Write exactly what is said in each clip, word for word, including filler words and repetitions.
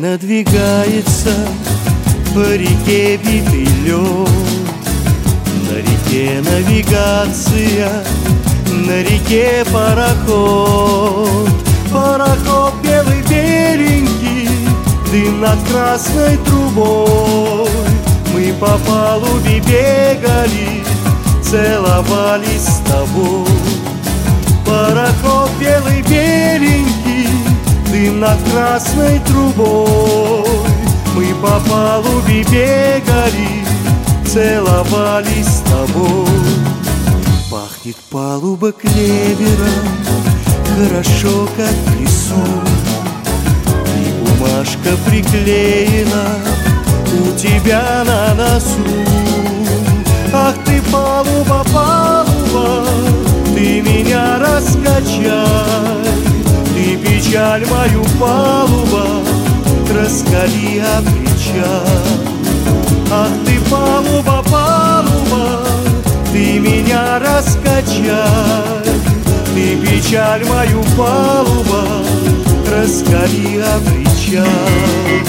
надвигается по реке битый лед. На реке навигация, на реке пароход. Пароход белый беленький, дым над красной трубой. Мы по палубе бегали, целовались с тобой. Пароход белый беленький, дым над красной трубой. Мы по палубе бегали, целовались с тобой. Пахнет палуба клевером, хорошо, как в лесу. И бумажка приклеена у тебя на носу. Ах ты, палуба, палуба, ты меня раскачай. Ты печаль мою, палуба, раскали обличай. Ах ты, палуба, палуба, ты меня раскачай. Ты печаль мою, палуба, раскали обличай.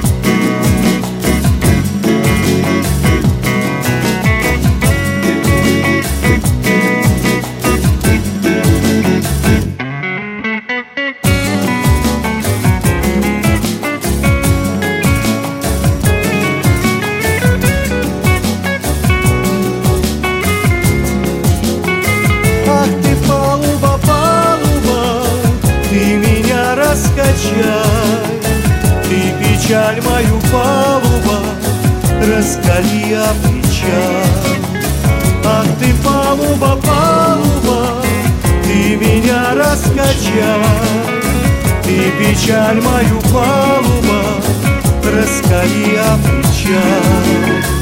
Ты печаль мою, палуба, раскали обличай. Ах ты, палуба, палуба, ты меня раскачай. Ты печаль мою, палуба, раскали обличай.